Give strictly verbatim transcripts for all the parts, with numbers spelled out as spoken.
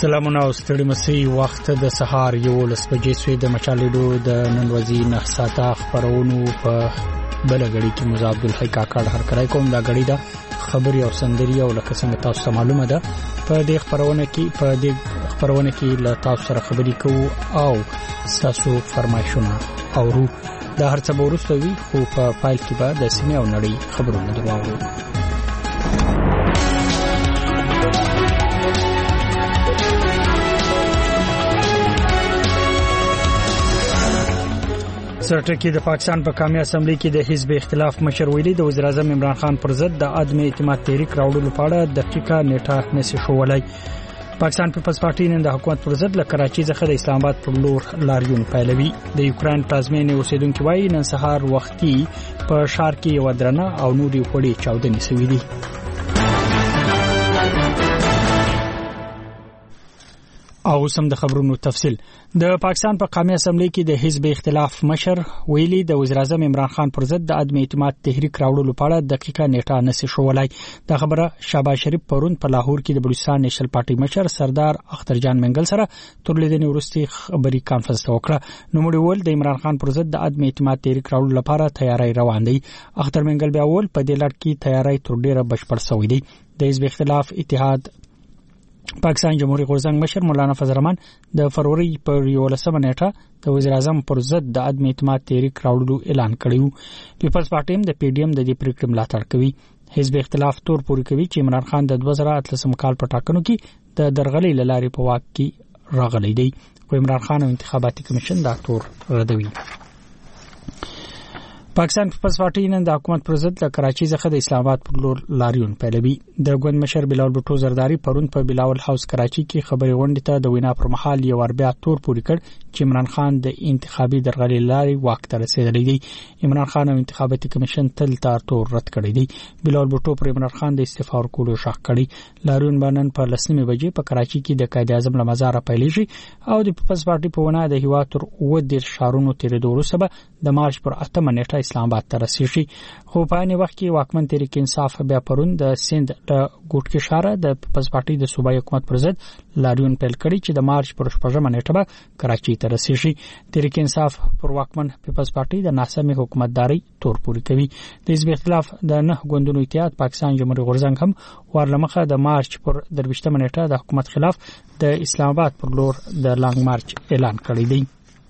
سلامونه او ستړي مسي وخت د سهار یو لس بجې سوی د مچالېدو د نن ورځې نه ساته خبرونو په بل غړي کې موسی عبدالحی کاکړ هر کړای کوم دا غړي دا خبري او سندري او لکه څنګه تاسو ته معلومه ده په دې خبرونه کې په دې خبرونه کې له تاسو سره خبري کوو او تاسو فرمایشونه او رو دا هر څه ورسته وي خو په فایل کې به د سیمه او نړۍ خبرونه درواغو سرټکی د پاکستان په قومي اسمبلی کې د حزب اختلاف مشر ویلي د وزیر اعظم عمران خان پر ضد د عدم اعتماد تحریک راوړلو په اړه دقیقه نیټه نشي شوولای. پاکستان پیپلز پارټي نن د حکومت پر ضد له کراچي څخه د اسلام آباد پر لور لاریون پیلوي. د یوکرين پلازمینې اوسیدونکو وايي نن سهار وختي په شهر کې یو درنه او نوري وړي چاودنې شوې دي. او سم د خبرونو تفصيل د پاکستان په قومي اسمبلی کې د حزب اختلاف مشر ویلي د وزیر اعظم عمران خان پر ضد د عدم اعتماد تحریک راوړلو په اړه دقیقه نیټه نشي شوولای. دا خبره شهباز شریف پرون په لاهور کې د بلوچستان نېشنل پارټي مشر سردار اختر جان منګل سره تر لیدنې وروسته خبري کانفرنس وکړه. نو موږ ول د عمران خان پر ضد د عدم اعتماد تحریک راوړلو لپاره تیاری روان دي. اختر منګل بیا ول په دې لړ کې تیاری تر ډیره بشپړ شوې دي. د حزب اختلاف اتحاد پاکستان جمهوریت غورځنګ مشر مولانا فضل الرحمن د فروری پر یولسمه نیټه د وزیر اعظم پر ضد د عدم اعتماد تحریک راوړلو اعلان کړیو. پیپلز پارټي د پی ډی ایم د دې پریکړې ملاتړ کوي. حزب اختلاف تور پوري کوي چې عمران خان د دوه زره اتلسم کال په ټاکنو کې د درغلي لارې په واک کې راغلی دی. خو عمران خان او انتخاباتي کمیشن دا تور ردوي. پاکستان پیپلز پارټي نن د حکومت پر ضد له کراچي څخه د اسلام آباد پر لور لاریون پیلوي. د ګوند مشر بلاول بټو زرداری پرون په بلاول هاوس کراچي کې خبري غونډه ته د وینا پر مهال یو ور بیا تور پوري کړ چې عمران خان د انتخابي درغلي لارې واک ته رسیدلی دی. عمران خان او انتخاباتي کمیشن تل تار تور رد کړی دی. بلاول بټو پر عمران خان د استعفا ورکولو شاک کړی. لاریون باندې په لسمه بجې په کراچي کې د قائد اعظم لمزار پیلېږي او د پیپلز پارټي په ونه د هیوا تر و د شارونو تیرېدو وروسته د مارچ پر اتمه نیټه اسلام آباد ته رسیږي. خو په اني وخت کې واکمن تحریک انصاف بیا پرون د سند د ګوټ کې شاره د پیپلز پارټي د صوبایي حکومت پر ضد لاریون پیل کړی چې د مارچ پر شپږمه نیټه به کراچي ته رسیږي. تحریک انصاف پر واکمن پیپلز پارټي د ناسمه حکومتداري تور پوري کوي. د حزب اختلاف د نه غوندونو اتحاد پاکستان جمهوریت غورځنګ هم ورلمخه د مارچ پر درویشتمه نیټه د حکومت خلاف د اسلام آباد پر لور د لانګ مارچ اعلان کړی دی.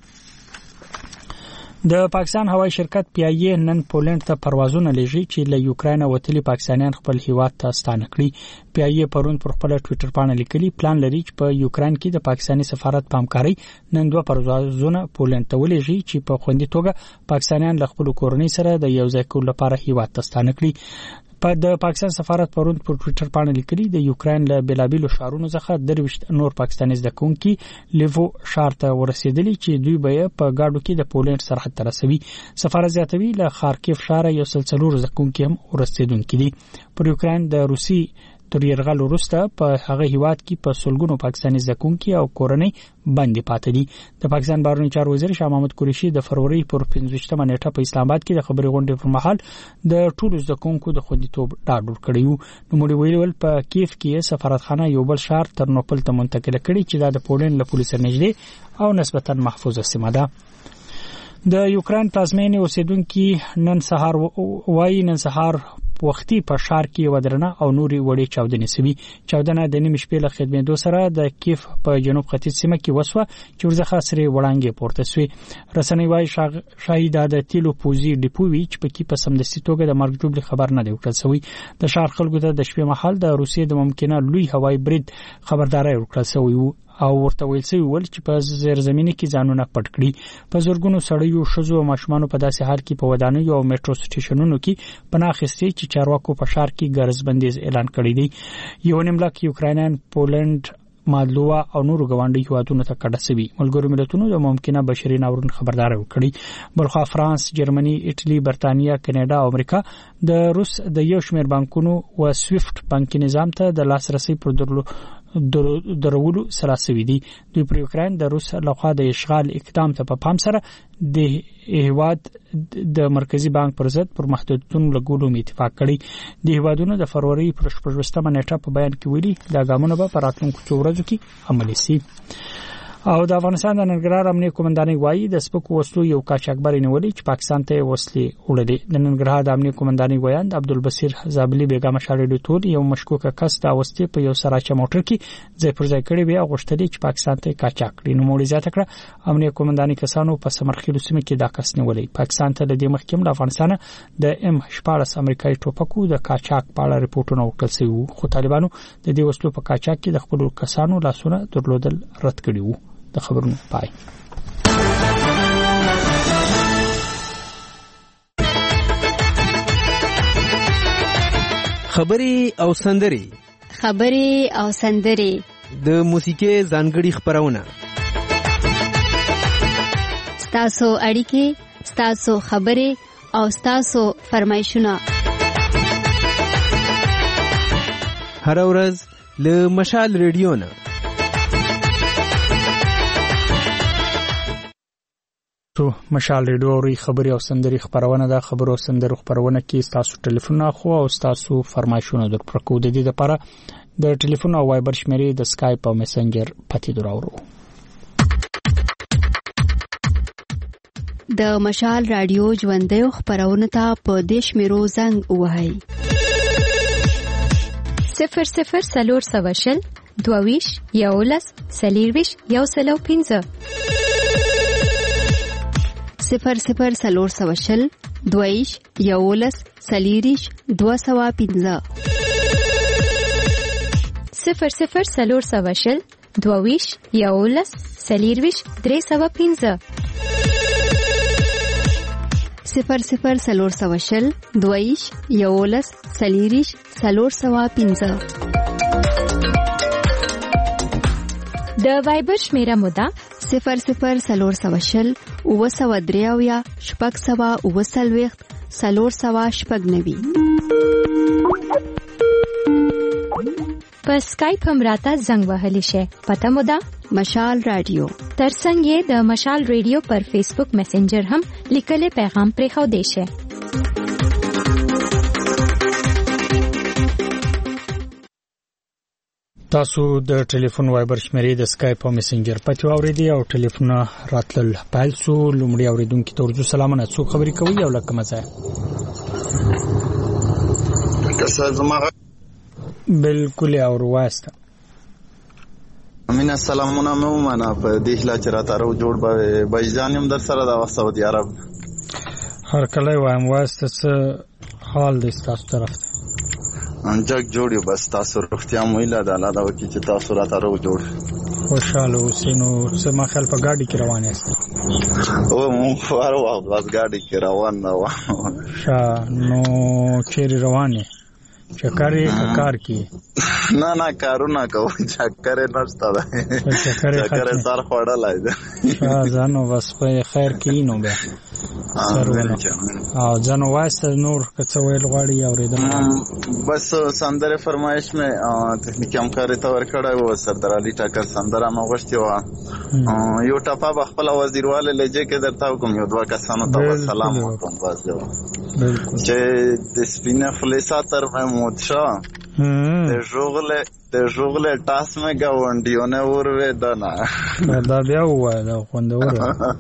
د پاکستان هوایي شرکت پی ای ای نن پولند ته پروازونه لېږي چې له یوکرين وتلي پاکستانیان خپل هیواد ته ستانه کړي. پی ای ای پرون پر خپل ټوئیټر باندې لیکلي پلان لري چې په یوکرين کې د پاکستاني سفارت په همکاري نن دوه پروازونه پولند ته ولېږي چې په خوندي توګه پاکستانیان له خپل کورنۍ سره د یو ځای کولو لپاره هیواد ته ستانه کړي. په د پاکستان سفارت پرون پر ټوئیټر باندې لیکلي د یوکرين له بلابیلو شهرونو څخه درويشت نور پاکستاني زدکونکي لیوو شهر ته ورسېدلي چې دوی به په گاډو کې د پولند سرحد ته رسوي. سفارت زیاتوي له خارکیف شهر یو سلسله زدکونکي هم ورسېدونکي دي. پر یوکرين د روسي تر یرغل وروسته په هغه هیواد کې په سلګونو پاکستاني زدکونکي او کورنۍ باندې پاتې دي. د پاکستان بهرنی چارو وزیر شاه محمود قریشي د فروری پر پنځوستمه نیټه په اسلام آباد کې د خبري غونډې پر مهال د ټولو زدکونکو د خوندیتوب ډاډ ورکړی و. نو موږ ویل په کیف کې سفارتخانه یو بل شهر تر نوپل ته منتقل کړي چې دا د پولند له پولیسو نږدې او نسبتا محفوظه سیمه ده. د یوکرين پلازمینې اوسیدونکو نن سهار وایي نن سهار وختي په شهر کې ودرنه او نوري وړي چاودنې سوي. چاودنه د نیمه شپې له خدمتو سره د کیف په جنوب ختیځ سیمه کې وسوه چې ورځخه سره وړاندې پورته سوي. رسنۍ وايي شاهد د تیلو پوزي ډیپو وی چې په کې په سمدستي توګه د مرګ جوړ خبر نه دی ورکړل شوی. د شهر خلکو ته د شپې مهال د روسیې د ممکنه لوی هوایي برید خبرداري ورکړل شوی وو او ورته ویل شوی ول چې په زیرزمینی کې ځانونه پټ کړي. په زورګونو سړیو شزو او ماشومان په داسې حال کې په ودانیو او میټرو سټیشنونو کې پناخستي چې چارواکو په شهر کې ګرځبندیز اعلان کړی دی. یو نیملاک یوکرینیان پولند مالدووا او نورو غونډي هیوادونو ته کډه سوي. ملګرو ملتونو د ممکنه بشري ناورین خبرداري ورکړي. بلخوا فرانس، جرمني، ایټالي، برتانیا، کاناډا او امریکا د روس د یو شمېر بانکونو او سویفټ بانکي نظام ته د لاسرسي پر درلو درولو سره سوي دي. دوی پر یوکرين د روس لخوا د اشغال اقدام ته په پام سره د هیواد د مرکزی بانک پر ضد پر محدودیتونو لګولو اتفاق کړی. د هیوادونو د فروری پر شپږمه نیټه په بیان کې ویلي دا ګامونه به په راتلونکو څو ورځو کې عملي شي. او د افغانستان د ننګرهار امنیه قومندانۍ وایي د سپکو وسلو یو قاچاقبر نیولې چې پاکستان ته وسلې وړلې. د ننګرهار د امنیه قومندانۍ ویاند عبدالبصیر زابلی بیګا مشال ډیټور یو مشکوک کس د وسلې په یو سراچه موټر کې ځای پر ځای کړی وی او غوښتل چې پاکستان ته قاچاق کړي. نو مولي زیاته کړه امنیه قومندانۍ کسانو په سمرخیلو سیمه کې دا کس نیولې. پاکستان ته د دې مخکې د افغانستان د ام شپاړس امریکایي ټوپکو د قاچاق په اړه ریپورتونه ورکړل شوي، خو طالبانو د دې وسلو په قاچاق کې د خپل کسانو لاسونه درلودل رد کړي وو. د خبرونو پای. خبري او سندري خبري او سندري د موسیقي ځانګړي خبرونه ستاسو اړیکې ستاسو خبري او ستاسو فرمایشونه هر ورځ له مشال ریډیو نه. تو مشال ریډیو او خبري او سندري خبرونه ده. خبرو او سندرو خبرونه کې تاسو ټلیفون اخو او تاسو فرمایشونه در پرکو د دې لپاره د ټلیفون او وایبر شمیرې د سکایپ او میسنجر پتی دراورو. د مشال رادیو ژوندۍ خبرونه ته په دیش میرو زنګ وهاي صفر صفر سلور سواشل دوویش یولس سلیرویش یو سلو پینزه صفر صفر سلور سواشل دویش یولس سلیریش دو سوا پینزه صفر صفر سلور سواشل دوویش یولس سلیرویش درې سوا پینزه صفر صفر سلور سواشل دویش یولس سلیریش سلور سوا پینزه. د وایبر شمیره مودا صفر صفر سلور سواشل او سوا دریاویا شپږ سوا او سلويخت سلور سوا شپږ نوي. په سکایپ هم راته زنګ وهلی شي. پته مودا مشال رادیو. ترڅنګ یې د مشال رادیو پر فیسبوک میسنجر هم لیکل پیغام پرې خو دی شي. تاسو د ټلیفون وایبر شمیرې د سکایپ او میسنجر پته اوریدي او ټلیفون راتل پایل سو لومړی اوریدونکو ته ورجو سلامونه. څو خبرې کوي او لکه مزه کسه زما بالکل اور واسطه امین سلامونه مو معنا په دې خلا چې راته راو جوړ به بایزانیم در سره د سعودي عرب هر کله وایم واسطه څه حال د تاسو طرف ته انجک جوړیو بس تاسو روغتیا مو اله د الله دا وکی چې تاسو راته راو جوړ خوشاله اوسینو سم خل په گاډي کې روان یاست او مو فارو واز گاډي کې روان نه شا نو چیرې روانه چکرې کار کی نه نه کارونه کوم چکرې نشته ده چکرې سر خوړلای ده شا ځانو بس په خیر کې نو به سرونه او ځانو واسطه نور کڅ ویل غواړي اوریدل بس سندره فرمایش مې تخنیکی همکاري ته ورکړای و سردار علي ټاکر سندره مو غوښتي و یو ټاپا بخپل وزیرواله لجه کې درته کوم یو دوه کسانو ته سلام وکم بس یو چې د سپینه خلیصا تر محمود شاه د ژوغله د ژوغله تاس مې گاونډیونه ورو دنا دا بیا وای دا خوندور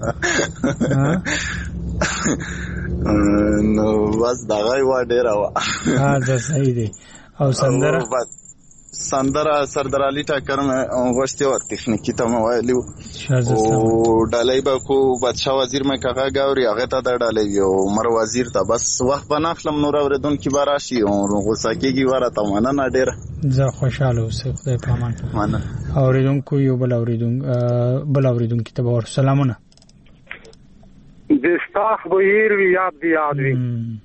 نو بس دا غي وا ډیر وا ها دا صحیح دی. او سندره سندره سردار علي ټاکر مې غوښتي و تخنیکی ته مې ویلو او ډالۍ به کو بادشاہ وزیر مې کاغه غاوري هغه ته د ډالۍ یو مر وزیر ته بس وخت بناخلم نور اوردون کی باراشي او غوسه کېږي ورته مننه ډیر زه خوشاله اوسه خدای پامان مننه اوریدونکو یو بل اوریدون بل اوریدونکو ته ور سلامونه. دستاخ بخیر وی یاد دی یاد وی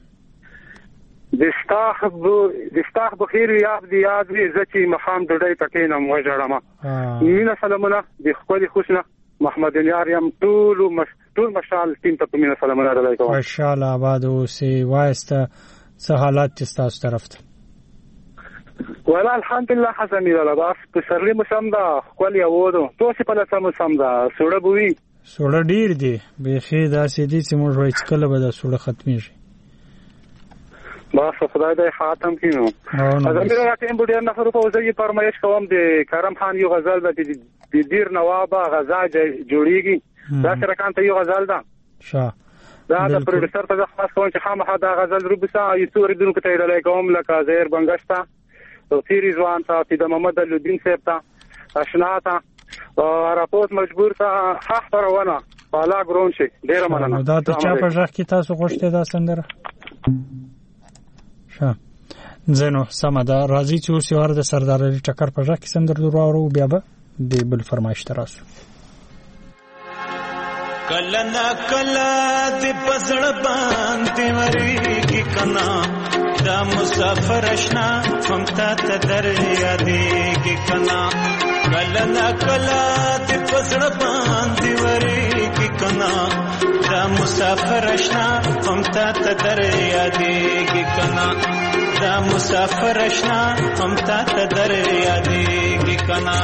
دستاخ دستاخ بخیر وی یاد دی یاد وی زچی مخام دړای پکې نم وژړم مینا سلامونه د خپل خوشنه محمد یار یم ټول مش ټول مشال تیم ته مینا سلامونه درلای کوم ان شاء الله آباد اوسه واسطه څه حالات تاسو طرف ته ولا الحمدلله حسن الله باس پسرلی موسم دا خپل یو دو تو څه په لاسه موسم دا سوړه بوي سوړه ډیر دی بيخي دا سيدي چې موږ وایي کله به دا سوړه ختمي شي باس خدای دې خاتم کینو زمير راکم بډیر نفر په وځي فرمایش کوم د کرم خان یو غزل د دیر نواب غزا جوړیږي دا سره کانته یو غزل ده شه دا د پروډوسر ته خاص کوم چې خامخا دا غزل روبسا یوتور دونکو ته ډالای کوم لکه زهر بنگشتا او تیری ځوان ته د محمد الدین صاحب ته آشنا ته راپوت مجبور ته حق پرونه بالا ګرون شي ډیر مننه دا ته چا په ځخ کې تاسو غوښته دا سندره شه زنو سمدا راځي چې اوس یو د سردار علي ټکر په ځخ کې سندره درو بیا به د بل فرمایش تراسو کلا نا کلا د پسړ باندې وریږي کنا دا مسافر اشنا هم تا ته دریا دیږي کنا کلا نا کلا د پسړ باندې وریږي کنا دا مسافر اشنا هم تا ته دریا دیږي کنا دا مسافر اشنا هم تا ته دریا دیږي کنا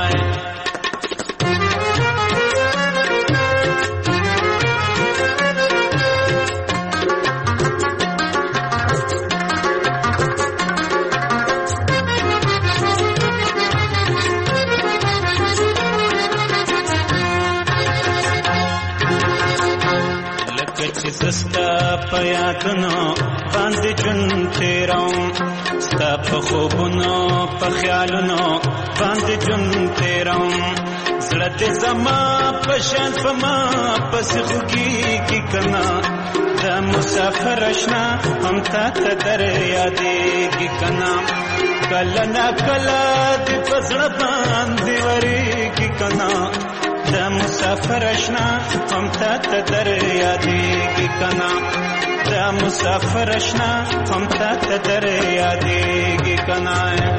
سستا پیاتنو باندې جون تیروم ستا په خوبونو په خیالونو باندې جون تیروم زړه دې زما په شان په ما پس خوږي کی کنا دا مسافر اشنا هم تا ته دریا دیږي کنا کله نا کله دې پسړه باندې وریږي کنا دا مسافر اشنا هم تا ته دریا دیږي کنا دا مسافر اشنا هم تا ته دریا دیږي کنا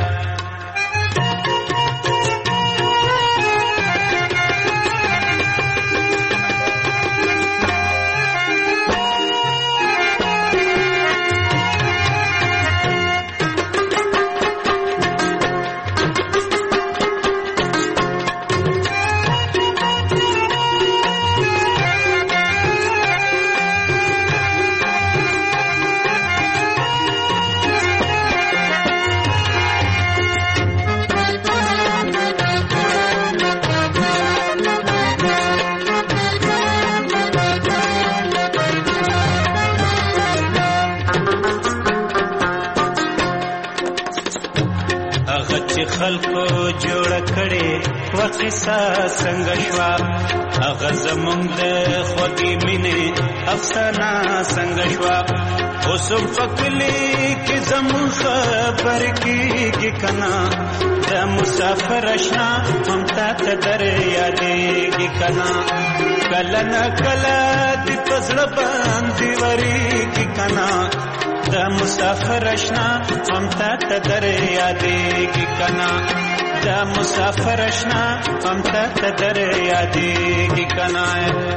خلکو جوړ کړي وقصه څنګه شوا هغه زمونږ د خوږې مینې افسانه څنګه شوا اوسم فکلی کې زمون خبر کېږي کنا دا مسافر اشنا هم تا ته دریا دیږي کنا کله نه کله دې په زړه باندې وریږي کنا دا مسافر اشنا هم تا ته دریا دیږي کنا دا مسافر اشنا هم تا ته دریا دیږي کنا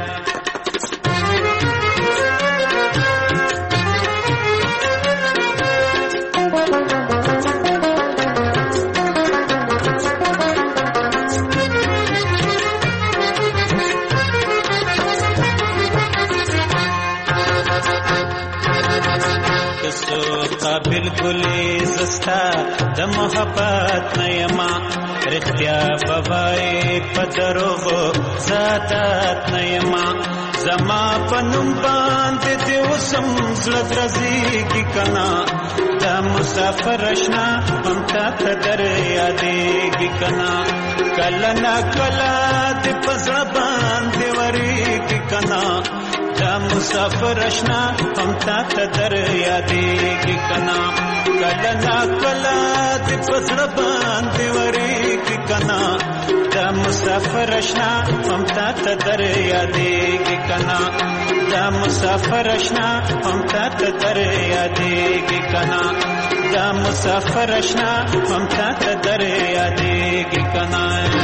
بالکل زستا د محبت نیما رختیا بوای پدروغو زادات نیما زما پنوم باندې دی وسم زړه درځي کی کنا دا مسافر اشنا هم تا ته دریا دیږي کنا کله نا کله دې پزړه باندې وری کی کنا دا مسافر اشنا هم تا ته دریا دیږي کنا کله نا کله دې پزړه باندې وری کی کنا دا مسافر اشنا هم تا ته دریا دیږي کنا دا مسافر اشنا هم تا ته دریا دیږي کنا دا مسافر اشنا هم تا ته دریا دیږي کنا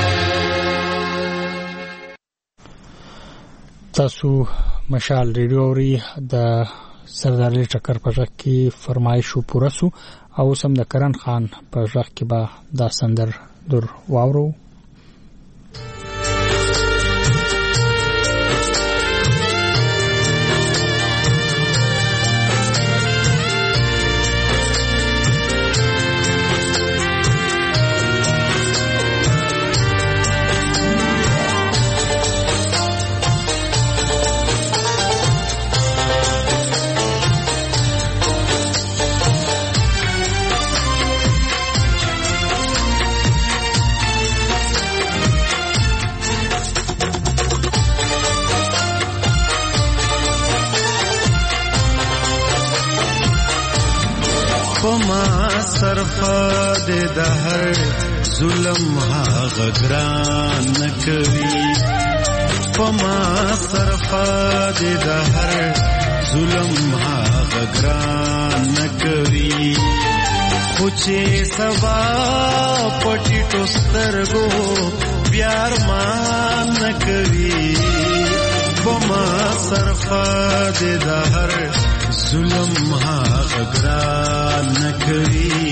تاسو مشال ریډیو ری د سردار علي ټکر په ځکه فرمایشو پوره سو او سم د کرن خان په ژغ کې به دا سندر در واورو. د هر ظلم هغه ګران نکوي پما صرفا د هر ظلم هغه ګران نکوي خو چې سبا پټي ټوسترګو پیار مان نکوي پما صرفا د هر ظلم هغه ګران نکوي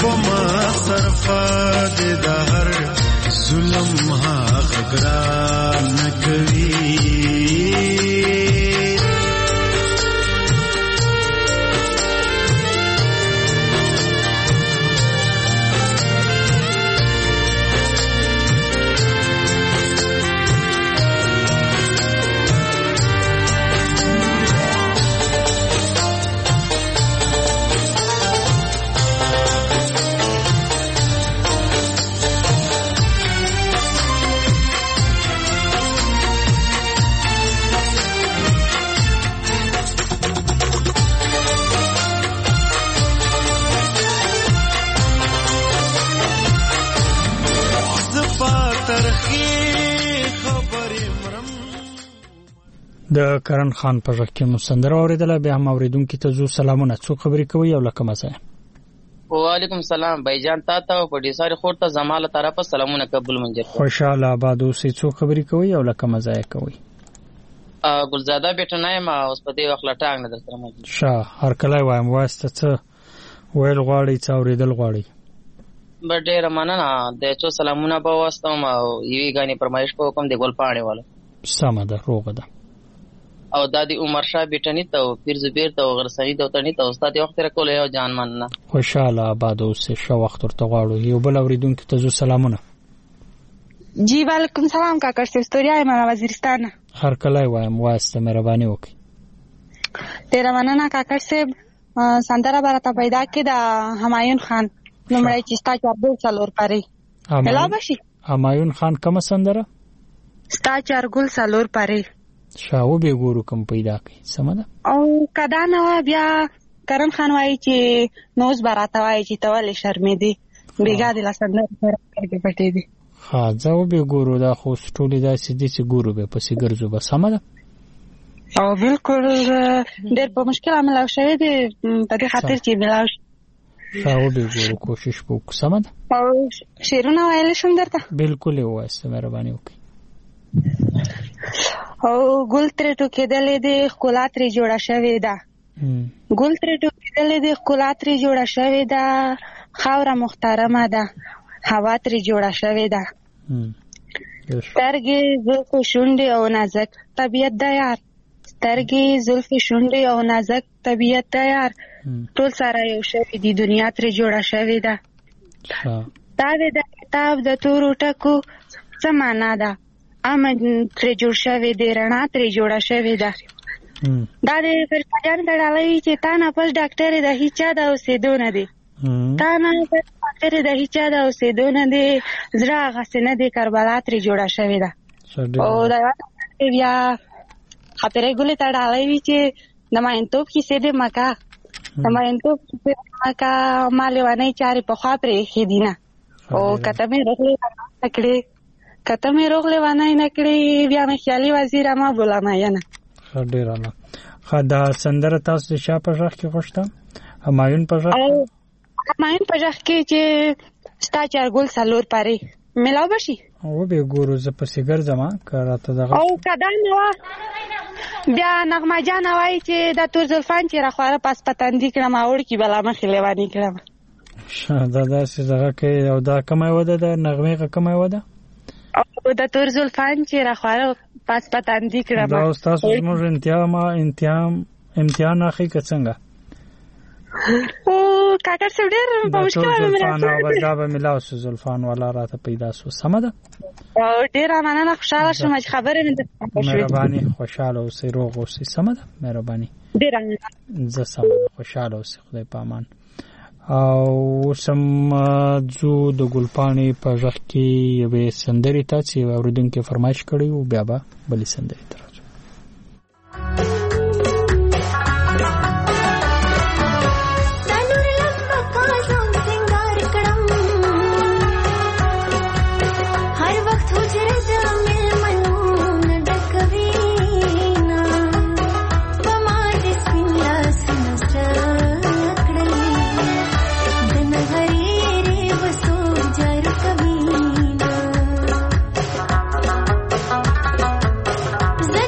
پما صرفا دې د هر ظلم هغه ګران نه کوي د کرن خان په ژغ کې مو سندره اوریدله. بیا هم اوریدونکو ته زو سلامونه. څوک خبرې کوي او لکه مزه؟ وعلیکم سلام بایجان تا ته په دې ساري خور ته زماله طرفه سلامونه قبول منجر. خوشاله آباد اوسې. څوک خبرې کوي او لکه مزه کوي؟ ا ګلزاده بیٹنای ما اوس په دې وخت لټاګ نه درته موجود. شاه هر کله وایم واسطه څه ویل غواړي څه اوریدل غواړي؟ بر ډیر مننه د چو سلامونه په واسطه ما یوې غاني پرمایش په کوم د ګل پاڼې والا سم ده روغه ده او دادی عمر شاه بیٹنی ته پیر زبیر ته غرسنی ته تنی ته استاد وخت را کول یو جان مننه. خوشاله آباد اوسې. شو وخت ورته غواړو. یو بل اوریدونکو ته زو سلامونه. جی وعلیکم سلام کاکا استوریا ما وزیرستان. هر کله وایم واسطه مهرباني وکړئ. تیرا مننه کاکا صاحب. سندره برته پیدا کې د همایون خان لمړی چې ستا چارګل څلور پاره هلا بشي. همایون خان کوم سندره؟ ستا چارګل څلور پاره شاو به ګورو کوم پیدا کړي. سمه او کدا نو بیا کرن خان وایي چې نوز براته وایي چې تول شرمې دي بیګا د لاسندر سره کې پټې دي. ها ځو به ګورو دا خو ټولې دا سدي چې ګورو به پسې ګرځو به. سمه ده او بالکل ډېر په مشکل عمل شوی دی په دې خاطر چې بلاش شاو به ګورو کوشش وکړو. سمه ده او شیرونه وایل شم درته بالکل واسه مهرباني وکړئ. او ګل تر ټوکېدلې دي ښکلا ترې جوړه شوې ده. ګل تر ټوکېدلې دي ښکلا ترې جوړه شوې ده. خاوره محترمه ده هوا ترې جوړه شوې ده. سترګې زلفې شونډې او نازک طبیعت ده یار. سترګې زلفې شونډې او نازک طبیعت ده یار. ټول سره یو شوي دي دنیا ترې جوړه شوې ده. دا د کتاب د تورو ټکو څه معنا ده؟ امن ترې جوړ شوی دی رڼا ترې جوړه شوې ده. دا د فرقجان کډالوي چې تا نه پس ډاکټر د هیچا د اوسېدو نه دی. تا نه پس ډاکټر د هیچا د اوسېدو نه دی. زړه هغسې نه دی کربلا ترې جوړه شوې ده. او دا بیا خاطرې ګلې ته ډالوي چې د ماینتوب کیسې دې مکه د ماینتوب کیسې دې مکه ما لیونۍ چارې پخوا پرې ایښې دي نه. او کته مې روغلې کړې کته مې روغلې وانای نه کړې بیا مې خیالي وزیر ما بولا ما ینه. ښه ډېره نه ښه دا سندره تاسو د چا په غږ کې خوښته؟ همایون په غږ همایون په غږ کې چې ستا چارګل څلور پارې ملاو بشي. او به ګورو زه پسې ګرځم که راته دغه او کدا نو بیا نغمه جان وایي چې دا تور زلفان چې راخواره پاس پتندي کړم اوړ کې بلا مخې لیواني کړم. ښه دا داسې دغه کوي. او دا کومه وده ده نغمې کومه وده؟ او د تور زلفان چې راخواره پاس پتندي کړم. دا تاسو زموږ امتحان امتحان امتحان اخی که څنګه؟ او کاکر صاحب ډېر په مشکل باندې دا به ملاو شو زلفان والا راته پیدا شو. سمه ده او ډېر مننه خوشاله شوم چې خبرې مې درته وشوې. مهرباني خوشاله اوسئ روغ اوسئ. سمه ده مهرباني ډېر مننه. زه سمه ده خوشاله اوسئ خدای په امان. او سم ځو د ګلپاڼې په غږ کې یوې سندرې ته چې اورېدونکي فرمایش کړی و بیا به بلې سندرې ته راځو. زه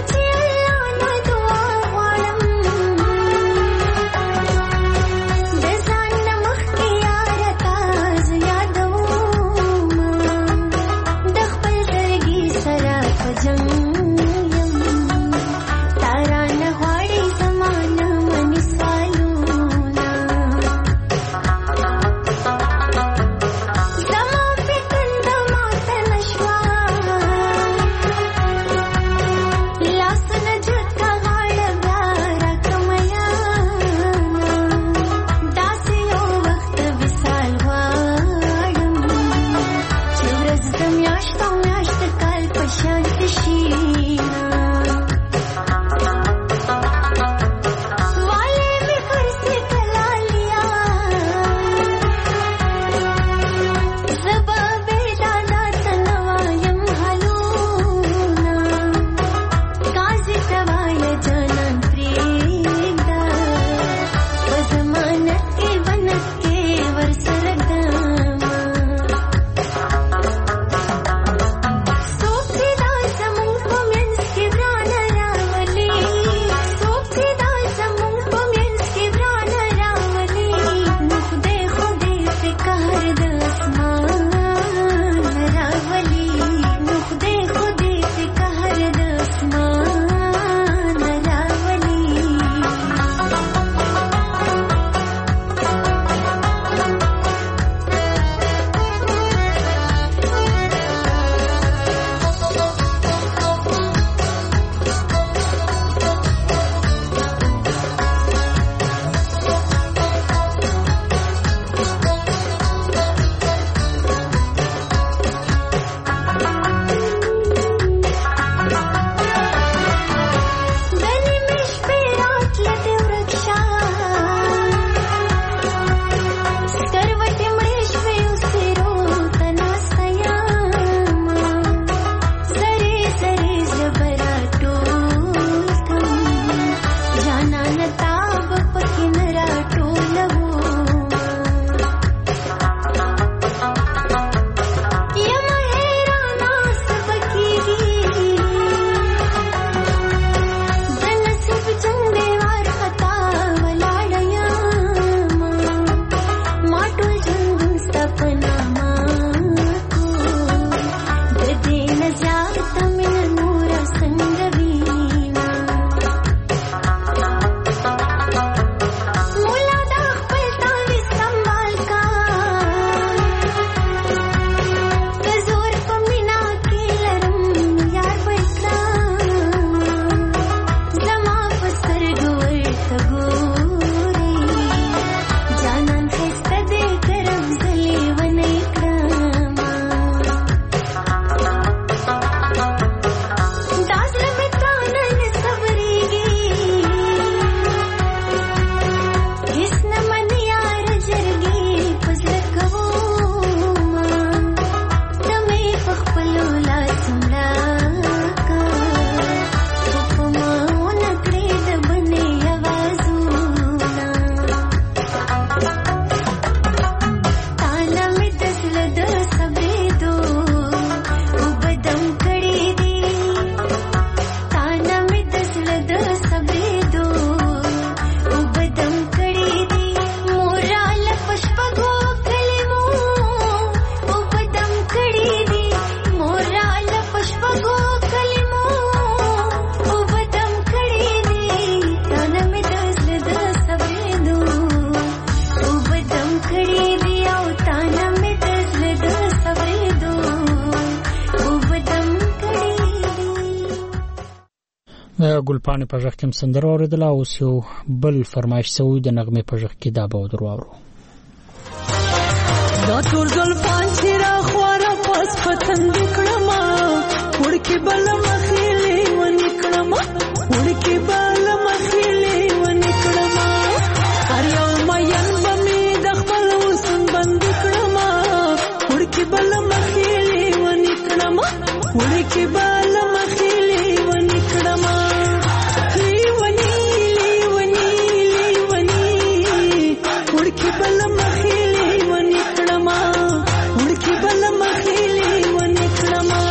د ګلپانې په ژغ کې سندره اوریدله. اوس یو بل فرمایش شوی د نغمې په ژغ کې دا به ودرواورو. دا ټول ګلپان چې راخواره پاس پتنګ کړما وړکې بل مخېلې ونې کړما وړکې بل مخېلې ونې کړما هر یو مین به مې د خپل حسن بند کړما وړکې بل مخېلې ونې کړما وړکې بل مخېلې ونې کړما لیونی لیونی لیونی وړکې بل مخېلې ونې کړما وړکې بل مخېلې ونې کړما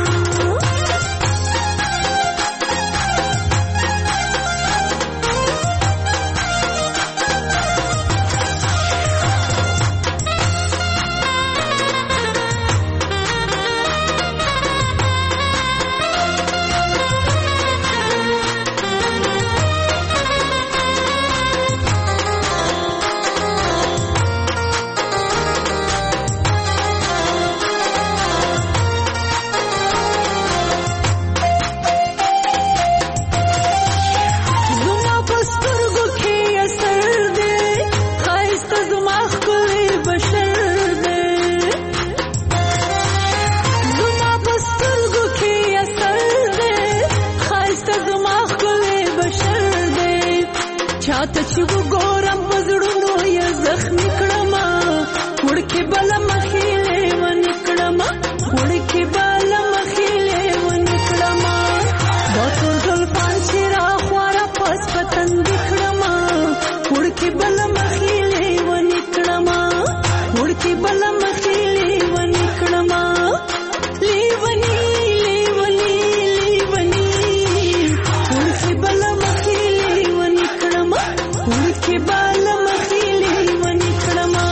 چاته چې وګورم پزړونو یې زخمي کړما وړکې بل مخېلې ونې کړما وړکې بل مخېلې ونې کړما دا ټول ګلپان چې راخواره پاس پتنګ کړما وړکې بل مخېلې ونې کړما وړکې بل مخېلې ونې کړما لیونی لیونی لیونی وړکې بل مخېلې ونې کړما وړکې بل مخېلې ونې کړما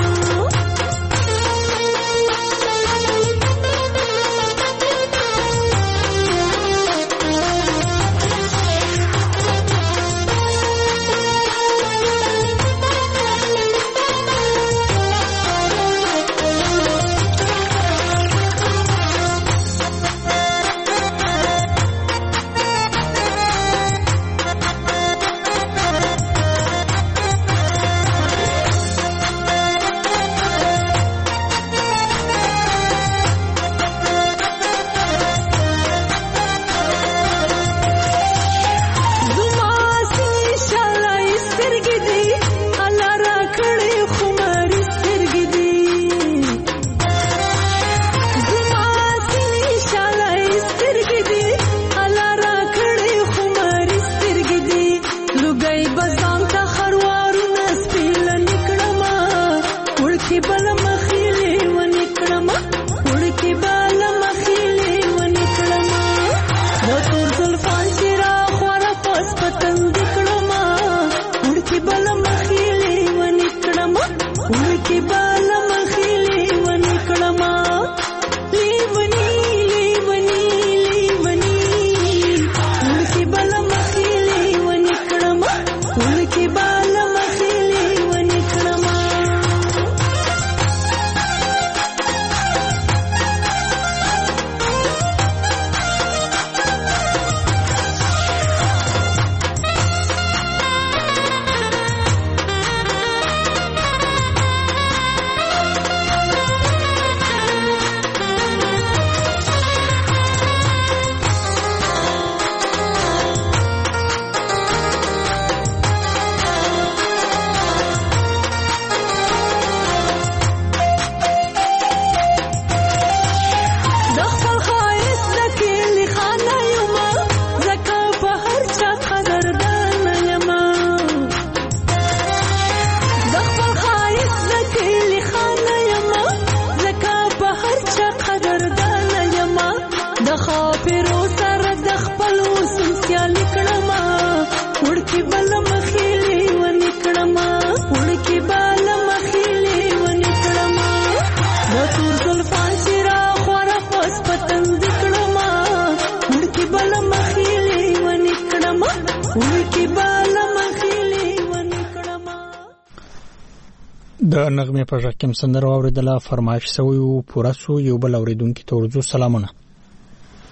د نغمې په ژغ کې سندره اوریدله. فرمایش شوی و پوره سو. یو بل اوریدونکي ته ورځو سلامونه.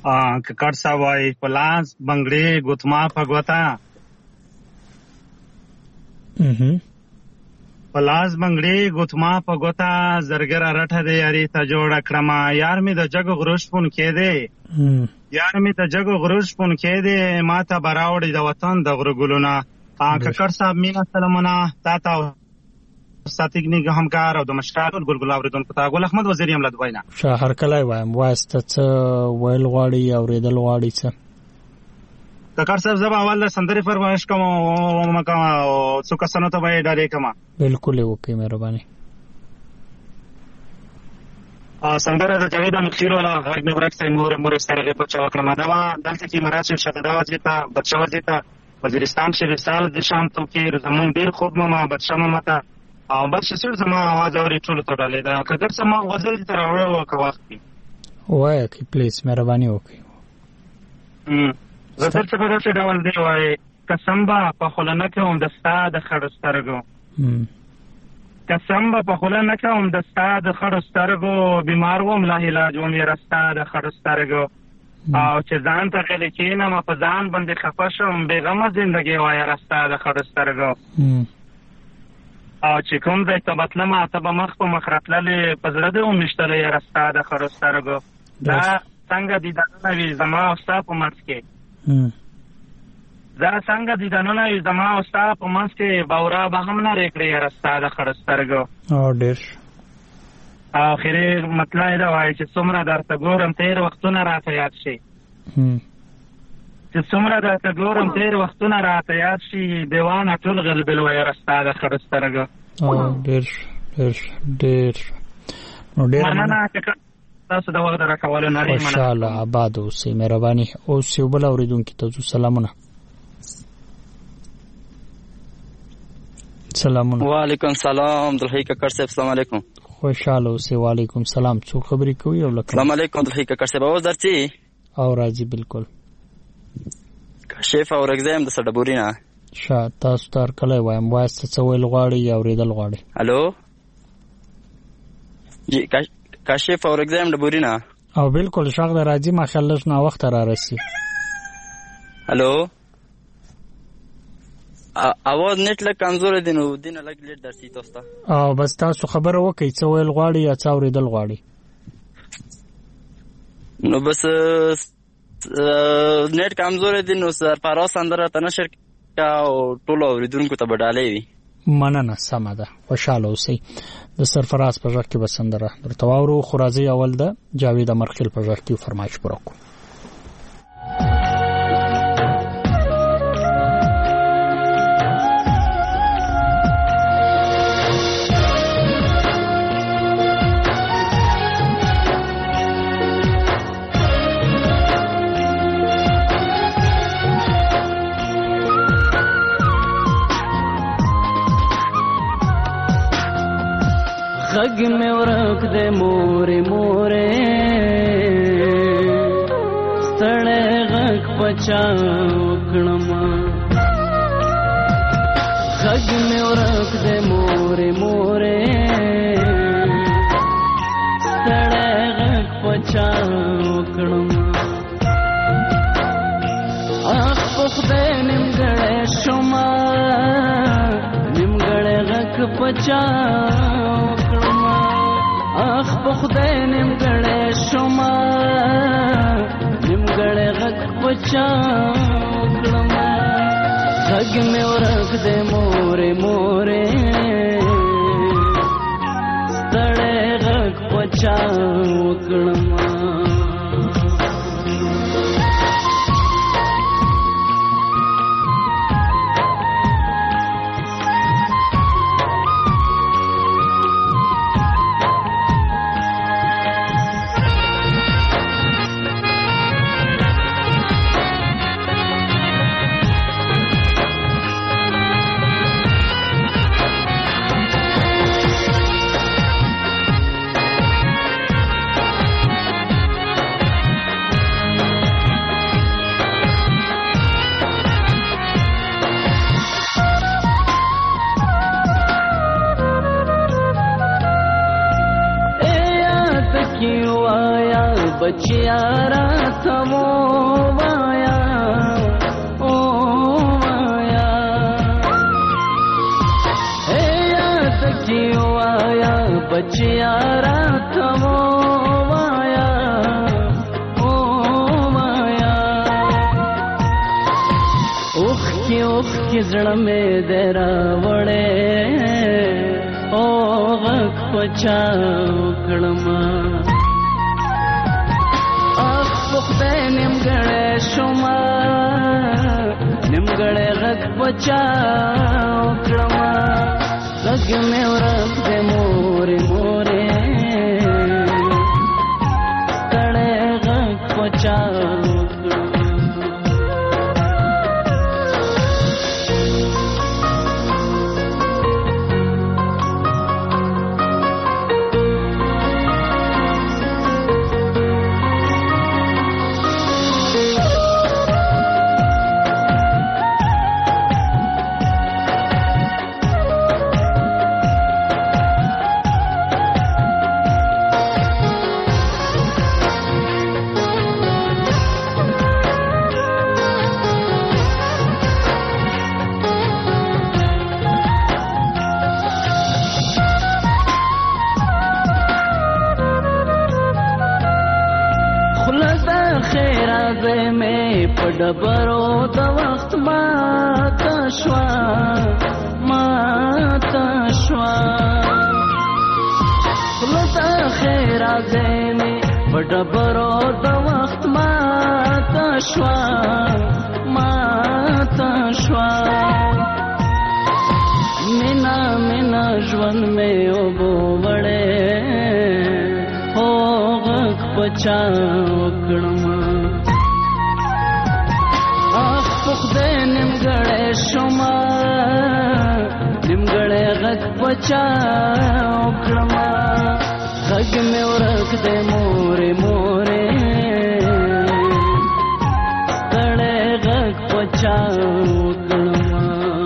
ککړ صاحب وایي په لاس بنګړې ګوتما په ګوته په لاس بنګړې ګوتما په ګوته زرګره رټه د یاري ته جوړه کړمه یار مې د جګو غرو شپون کې دی یار مې د جګو غرو شپون کې دی ما ته به راوړي د وطن د غرو ګلونه ککړ صاحب مینه سلامونه تا ته ساتګنی همکار او د مشکل ګلګل اوریدونکو ته ګل احمد وزیر یم له دوی نه شهر کله وایم واسطه څه ویل غواړي اوریدل غواړي څه ککړ صاحب زما اول سندري فرمایش کوم او مکه څو کسانو ته وای ډارې کما بالکل وکي مهرباني ا سندره د جاوید مخیر ولا غږ نه ورکته مور مور سره په چا کړم دا دلته کې مراد شته دا وځي ته بچو وځي ته وزیرستان شې رسال د شام تو کې زمون ډیر خوب ما بچا ما ته او بس شسر زما आवाज اوري ټول ته ډالې دا کګر سم غزل تر اورو کوي وای کی پلیز مهرباني وکي ام زه تر څه به څه ډول دی وای قسم با په خلنه کې هم د استاد خړسترګو ام قسم با په خلنه کې هم د استاد خړسترګو بیمار وم لا علاج وم یې رستاد خړسترګو او چې ځان ته غلې کینه ما په ځان باندې خفه شم بیغمه ژوندۍ وای رستاد خړسترګو او چې کوم ځای ته بتلمه ته به مخ په مخ راتللې په زړه دې ومېشتلی یاره ستا د خړو سترګو دا څنګه دیدنونه وي زما او ستا په منځ کې دا څنګه دیدنونه وي زما او ستا په منځ کې بورا به هم نه ریکړې یاره ستا د خړو سترګو او ډېر اخري مطلب دا وایي چې څومره درته ګورم تېر وختونه راته یاد شي چې څومره درته ګورم تېر وختونه راته یاد شي دیوانه ټول غلبل وایه ستا د خړو سترګو ډېر ډېر ډېر نو ډېر مننه تاسو د وخت راکولو نړۍ مننه انشاءالله آباد اوسئ مهرباني اوس یو بل اورېدونکي ته ځو سلامونه سلامونه وعلیکم سلام دلحی ککړ صاحب السلام علیکم خوشاله اوسئ وعلیکم سلام څو خبرې کوي او لکه السلام علیکم دلحی ککړ صاحب اوس درځي او راځي بالکل کاشف او رګزم د سړبورینه شا تاسو تر کله وایم واسطه څه ویل غواړي او ریدل غواړي الو جی کاشف او رګزم د بورینه او بالکل شاغ د راځي ما خلص نه وخت را رسي الو اواز نت لک کمزور دي نو دینه لګ لیټ درسي تاسو ته او بس تاسو خبره وکړئ څه ویل غواړي یا څه اوریدل غواړي نو بس نیټ کمزور دي نو سرفراز اندر ته نشر کا او ټول اوریدونکو ته بدالې وي مننه سمه ده خوشاله اوسئ د سرفراز په ځکه کې بسندره درته واورو خرازي اول ده جاوید امرخیل په ځکه کې فرمایش پوره کو غږ مې ورک دې مورې مورې ستړی غږ پچا وکړم غږ مې ورک دې مورې مورې ستړی غږ پچا وکړم اخ په خدای نیمګړی شومه نیمګړی غږ پچا اخ په خدای نیمګړی شومه نیمګړی غږ پچا وکړم غږ مې ورک دی مورې مورې ستړی غږ پچا وکړم بچیا راته ووایا ووایا اے یاد کی وایا بچیا راته ووایا ووایا اوخ کی اوخ کی زړه مې درا وړې او غږ پچا کړما اخ خدای نیمګړې شوما نیمګړې غږ پچا کړما غږ مې ورک دې مورې مورې کړې غږ پچا ډبرو د وخت ماته شوه ماته شوه خوله د خیره ځای مې په ډبرو د وخت ماته شوه ماته شوه مینا مینا ژوند مې اوبو وړې هو غږ پچا وکړم خدای نیمګړې شوما نیمګړې غږ پچا وکړما غږ مې ورک دې مورې مورې ګړې غږ پچا وکړما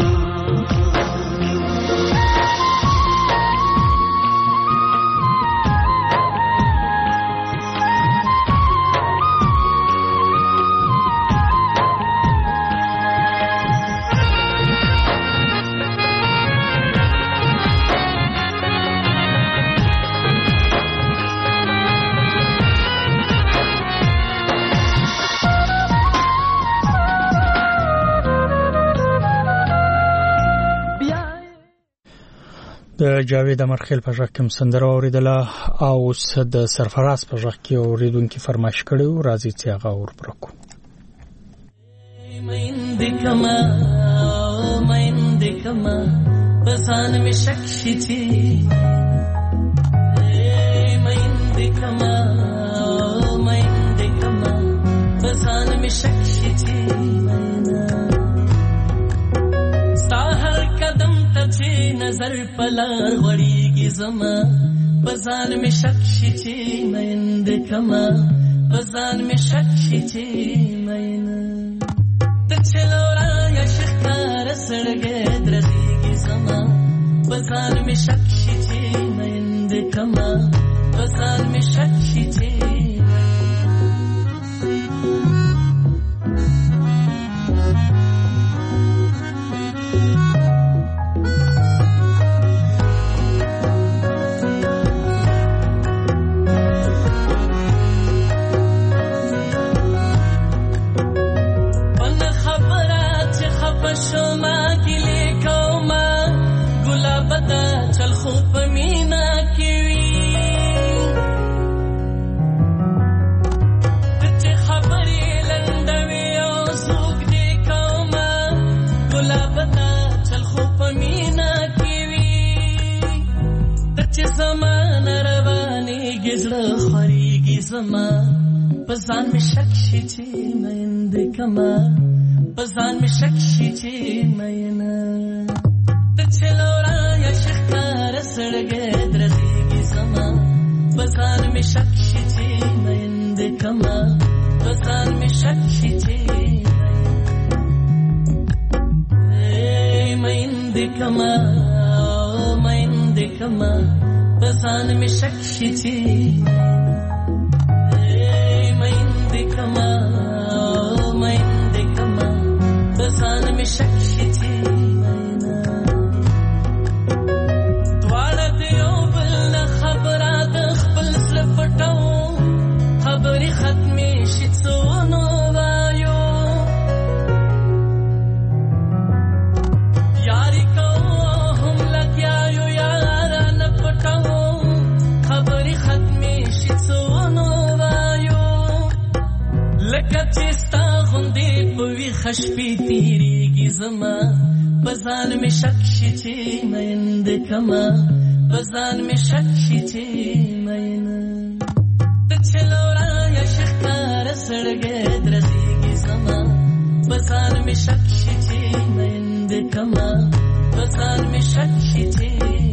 د جاوید امرخیل په ژغ کې سندره اوریدله او د سرفراز په ژغ کې اوریدونکو فرمایش کړو راځي چې هغه اور پرکو مایندکما مایندکما بسان می شکشتی مایندکما مایندکما بسان می شکشتی ساحر قدم ته نظر پلار غړیږي زما بزان می شک شي چې مند کما بزان می شک شي چې مین ته چلورا یا شکار سړګې درېږي زما بزان می شک شي چې مند کما بزان می شک شي چې شما کلی کوما ګلاب دا چل خو پمینا کیوی ته خبرې لندوي او سوق دی کوما ګلاب دا چل خو پمینا کیوی ته زمان رواني گزړه خوريږي زما پسان می شک شي چې مند کما پسان می شک شي چې مینا ته چلورا یا شکار سړګې درېږي زما پسان می شک شي چې مند کما پسان می شک شي چې مند کما مند کما پسان می شک شي چې کما مین د کما بسان می شک شي چې مینا دواړه دیو بل نه خبره د خپل سره پټو خبرې ختمې شي څو نو وایو یاري کو هم لګیا یو یار نه پټو خبرې ختمې شي څو نو وایو لکه چې ستا غوندې په ویښه شپې تېرېږي زما په ځان مې شک شي چې مین د کما په ځان مې شک شي چې مین د چلورا یا شختار سړګې درځيږي زما په ځان مې شک شي چې مین د کما په ځان مې شک شي چې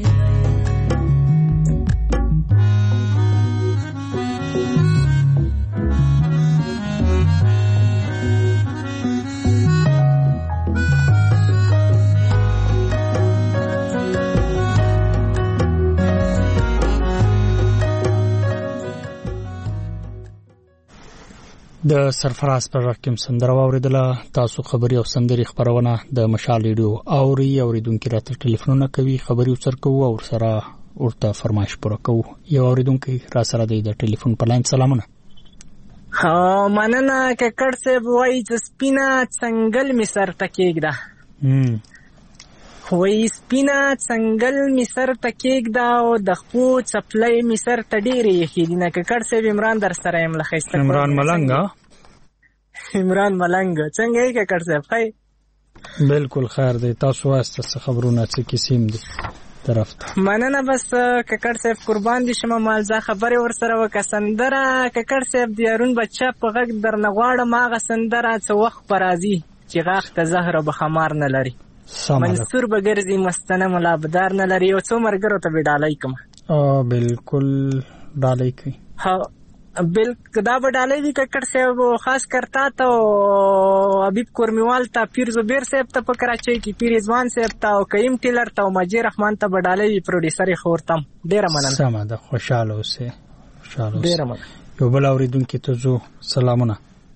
د سرفراز پر رقم سندره واوریدله. تاسو خبري او سندري خبرونه د مشال ریډیو اوري اوریدونکو راته ټلیفونونه کوي خبري وسر کوو او سره ورته فرمایش پوره کوو. یو اوریدونکو را سره د ټلیفون په لاین سلامونه. ها مننه ککړ څه وای چې سپینا څنګل می سر تکیګدا هم وای سپینا څنګل می سر تکیګدا او د خپو چپلې می سر تډيري خېدینه ککړ څه عمران در سره يم لخيسته عمران ملنګ عمران ملنګ څنګه یې ککړ څه خای بالکل خیر دی. تاسو واسطه خبرونه څه کیسیم دي طرف ته مننه بس ککړ څه قربان دي شمه مالزه خبره ور سره وکسندره ککړ څه دیارون بچا په غږ درنغواړه ماغه سندره څه وخت پرازي چې غاخ ته زهر به خمار نه لري منصور بغرزي مستنه ملابدار نه لري او څو مرګرو ته وډالای کوم او بالکل ډالای کوي ها بل دا وډالای دي ککړ صاحب خاص کرتا ته حبیب کورمیوال ته پیر زبیر صاحب ته په کراچۍ کې پیر ځوان صاحب ته او کریم ټیلر ته او مجید رحمان ته وډالای پروډوسر خورتم ډیر مننه سم ده خوشاله اوسه خوشاله اوسه ډیر مننه. یو بل اوریدونکو ته زو سلامونه.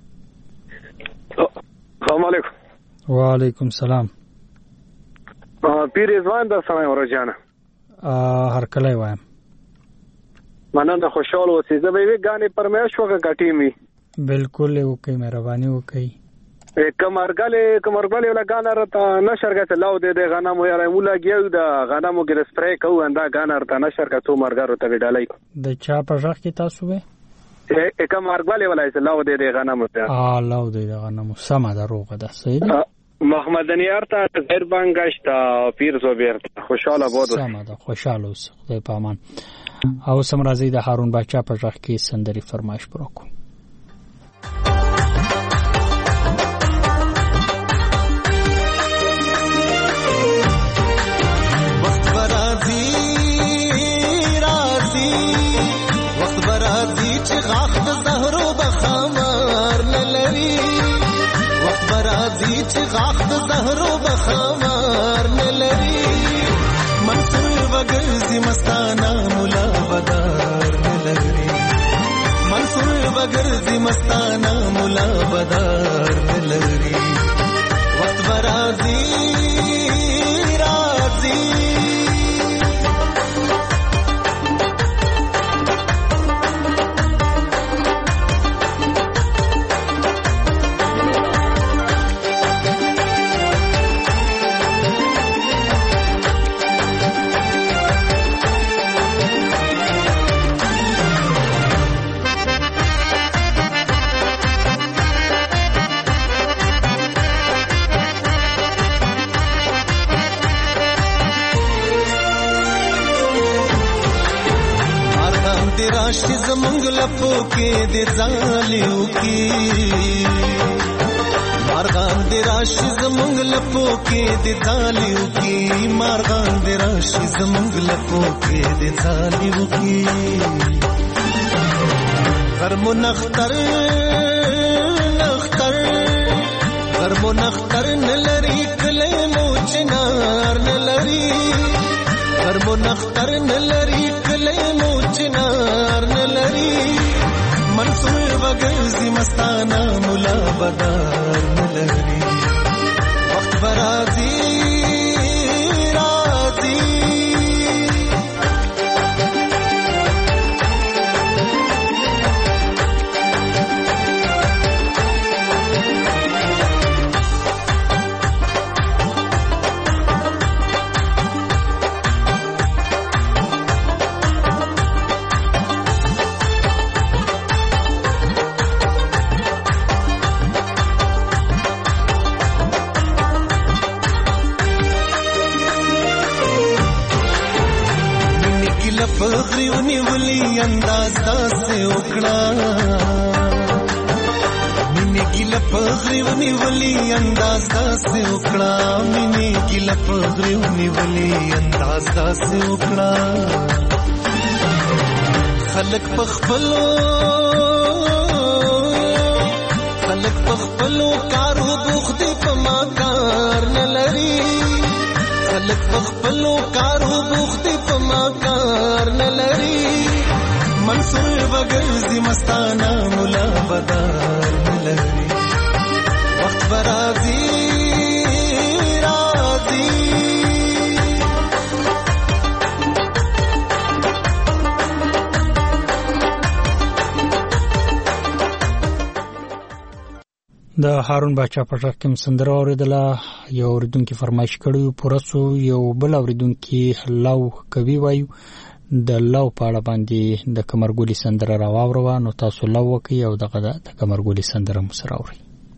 السلام علیکم. وعلیکم السلام. پیر ځوان در سره ورجانه هر کله وایم مننه خوشاله اوسئ. زه به وی غانې پرمیش وګه غټی می بالکل یو کوي مهرباني وکي کمرګله کمرګله ولا غانا رته نشرګه ته لاو دې دې غانا مو یاره مولا گیو دا غانا مو ګر سپری کو اندا غانا رته نشرګه تو مرګرو ته وډالای د چا په ځخ کې تاسو به یک کمرګله ولا لاو دې دې غانا مو ته ا لاو دې غانا مو سم دروغه ده سید محمد نیار ته غیر بانګشت پیر زوبیر خوشاله بود سم ده خوشاله اوس خدای پامان. او سم راځي د هارون بچا په ځخ کې سندري فرمایش پروکو. وخت برازي رازي وخت برازي چې غاخ د زهرو بخمار نلري وخت برازي چې غاخ د زهرو بخمار نلري منصور وګرځي مستانه مولا بدار نلري منصور وګرځي مستانه مولا بدار نلري وخت برازي رازي راشي زمونږ لپو کې د ځالیو کې مارغان د راشي زمونږ لپو کې د ځالیو کې مارغان د راشي زمونږ لپو کې د ځالیو کې غرمو نختر نختر غرمو نختر نلري کله مو چنار نلري غرمو نختر نلري کله مو چنار نلري منصور وګرځي مستانه مولا بدار نلري وخت برازي راځي فخری ونیولی انداز داسې وکړه مینې ګیله فخری ونیولی انداز داسې وکړه مینې ګیله فخری ونیولی انداز داسې وکړه خلک په خپلو خلک په خپلو کارو بوخت دي په ما کار نه لري خلک په خپلو کارو بوخت دي په ما کار نه لري منصور وګرځي مستانه مولا بدار نه لري وخت برازي راځي د هارون باچا په ټاک کې سندره اوریدله یو اوریدونکو فرمایش کړو پورسو یو بل اوریدونکو لو کوي وایو د لو په اړه باندې د کمرګولي سندره راوړو نو تاسو لو وکي او دغه د کمرګولي سندره مسره اوري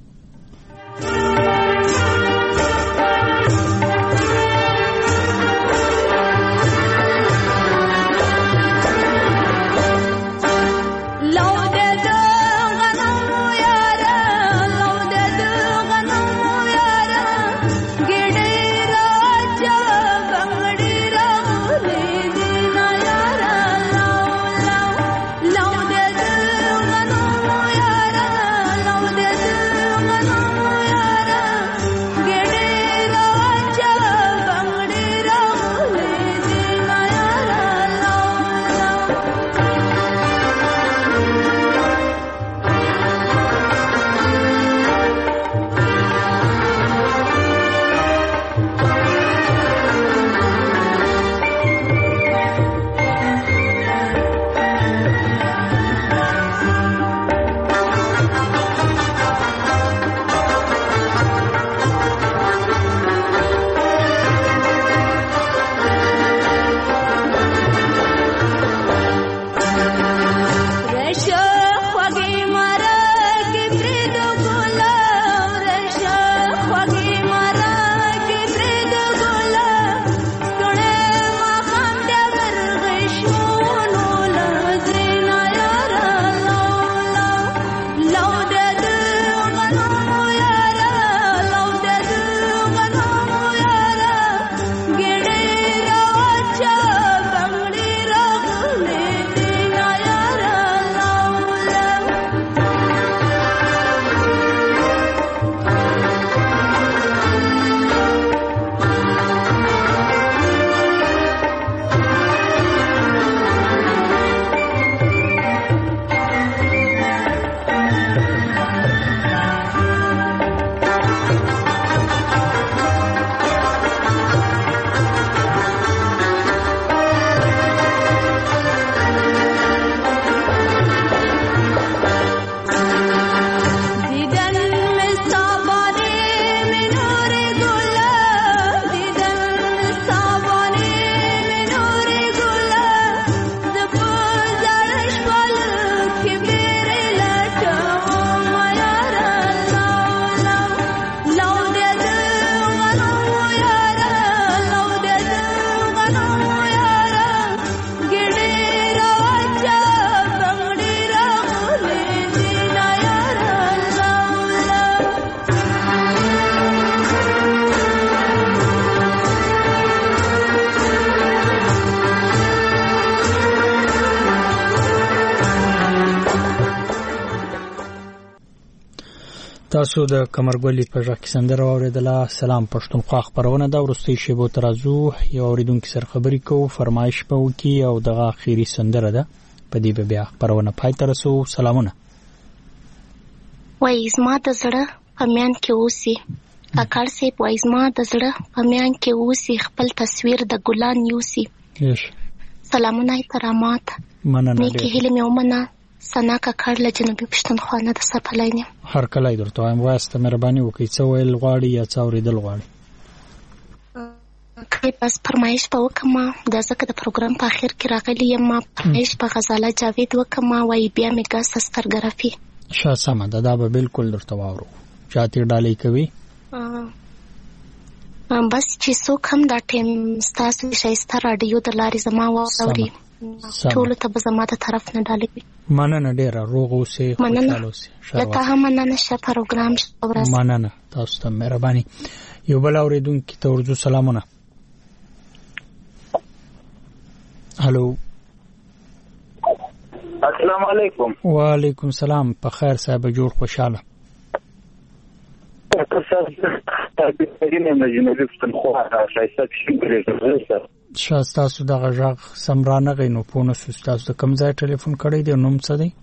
تاسو د کمرګولي په ځکه سندره اوریدله. سلام پښتونخوا خبرونه دا ورستي شیبو ترازو یو اوریدونکو سره خبرې کوو فرمایش په وکی او دغه اخیری سندره ده په دې بیا خبرونه پای تر رسو. سلامونه. وای زما د زړه په میان کې اوسي کاکړ صاحب وای زما د زړه په میان کې اوسي خپل تصویر د ګلان یوسي سلامونه احترامات مننه نیکی هیله مې ومنه سنا کاکړ له جنوبي پښتونخوا نه د سپلای نه هر کله درته وایم واسطه مهرباني وکړئ څه ویل غواړي یا څه اورېدل غواړي که بس فرمایش په وکما د ځکه د پروګرام په اخر کې راغلی یم فرمایش په غزاله جاوید وکما وای بیا مې ګاس سترګرافي شاه سم ده دا به بالکل درته واورو چاته ډالۍ کوي بس چې څوک هم دا ټیم ستاسو شایسته رادیو د لارې زما واوري ټول ته به زما د طرف نه ډالۍ کوي مننه ډیره روغ اوسې خوشاله اوسې لته هم مننه شه پروګرام شورا مننه تاسو ته مهرباني یو بل اوریدونکو ته ورځو سلامونه هلو السلام علیکم وعلیکم السلام په خیر صاحب جوړ خوشاله شاستاسو دغه ژغ سمرانه غینو پونه سوستاسو کوم ځای ټلیفون کړی دی نوم څه دی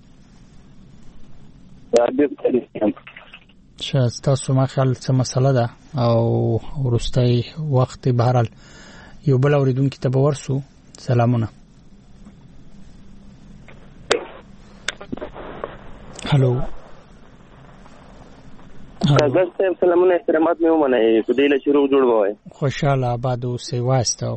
شاستاسو ما خیال څه مسله ده او ورستای وخت بهرال یو بل اوریدونکو ته به ورسو سلامونه هلو کاغذ صاحب سلامونه احترامات مې ومنئ په دې له شروع جوړ وای خوشاله آباد اوسې واسطو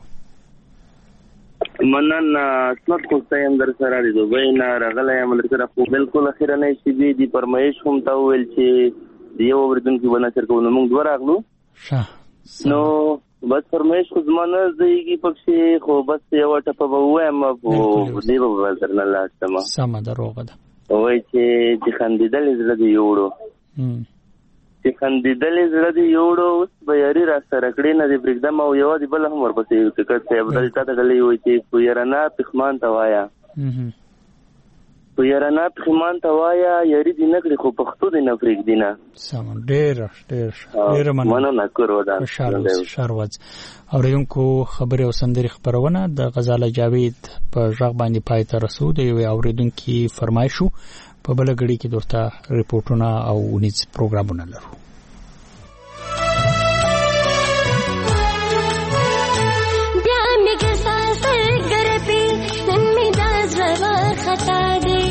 مننه اسمت خو سایم در سره دی دوی نه راغلی یم در سره خو بالکل اخیرنۍ شي دی فرمایش هم تا ویل چې یو اوریدونکي به نشر کوو نو موږ دوه راغلو نو بس فرمایش خو زما نه ځایږي پکښې خو بس یوه ټپه به ووایم خو دې به به درنه لاړ شمه سمه ده روغه ده وایي چې چې خندېدلې زړه دې یوړو چې خندېدلې زړه دې یوړو اوس به یاري را سره کړې نه دې پرېږدم او یوازې بله هم ورپسې ټکټ صاحب دلې تا ته ډلې وایي چې په یارانه پښمان ته وایه په یارانه پښمان ته وایه یاري دې نه کړې خو پښتو دې نه پرېږدي نه سمه ډېره ډېره مننه کور ودا شارواز اورېدونکو خبرې او سندرې خپرونه د غزاله جاوید په غږ باندې پای ته رسو د یو اورېدونکي فرمایش وو په بل غړي کې درته ریپورتونه او ونیز پروګرامونه لرو بیا مې ګساس ګرپی نن مې دا زوا خطا دی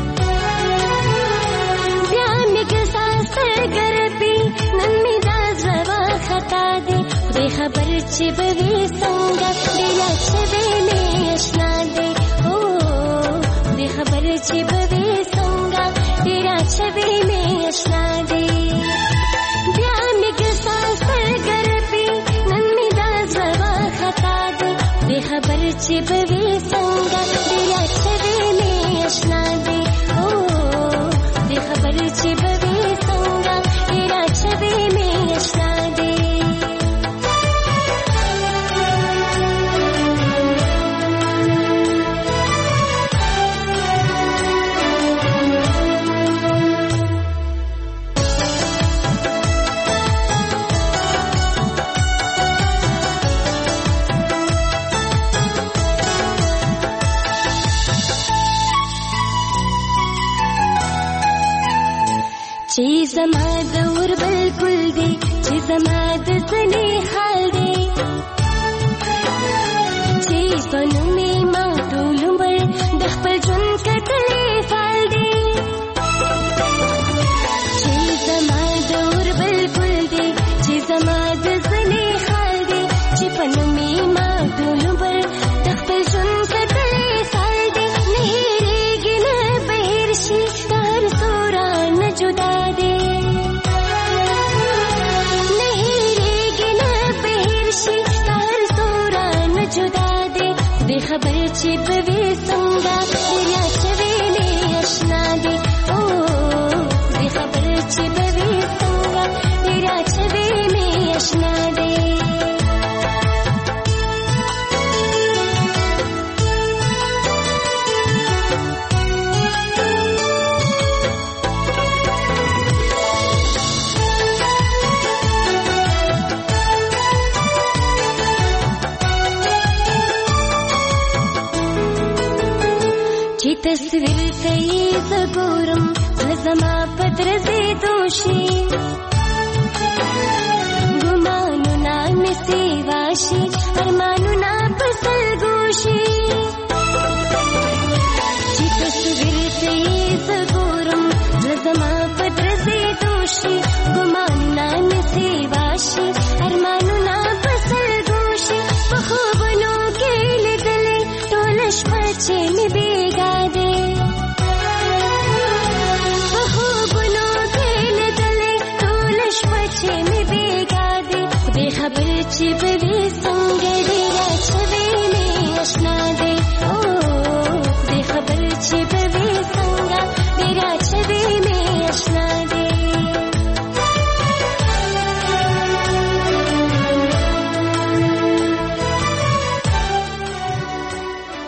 بیا مې ګساس ګرپی نن مې دا زوا خطا دی دې خبر چې به وي څنګه دې لا چې به مې آشنا دی او دې خبر چې به وي तेरा छवि में आशना दे ब्याह में गिसास कर पे नन्मी दाज़वा खता दे बेखबर चिबवे संगा तेरा छवि में आशना दे ओ बेखबर चिबवे संगा तेरा छवि में आशना दे چې زما دور بالکل دی چې زما د زنې حال دی چې پنو مې ما ټول عمر د خپل ژوند کتلې فال دی چې زما دور بالکل دی چې زما د زنې حال دی چې پنو مې ما ټول عمر د خپل ژوند کتلې فال دی نه هېرېږي نه بهر شي هر سوره نه جدا خبر چې به وي څنګه دریا چوي مې آشنا دي او دې خبر چې به وي څنګه دریا چوي مې آشنا دي تصویر ته یې زه ګورم زما پدرزي دوشي ګمانو نا مې سیواشي ارمانو نا پسلګو